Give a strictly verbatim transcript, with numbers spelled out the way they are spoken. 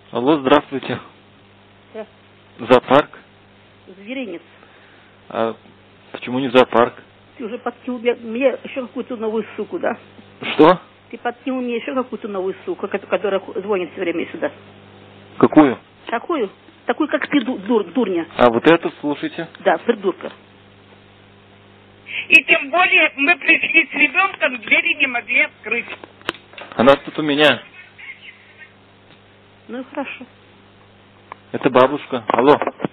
Алло, здравствуйте. Да. Зоопарк? Зверинец. А почему не зоопарк? Ты уже подкинул мне, мне еще какую-то новую суку, да? Что? Ты подкинул мне еще какую-то новую суку, которая звонит все время сюда. Какую? Какую? Такую, как ты, дур, дурня. А вот эту слушайте. Да, придурка. И тем более мы пришли с ребенком, двери не могли открыть. Она тут у меня. Ну и хорошо. Это бабушка. Алло.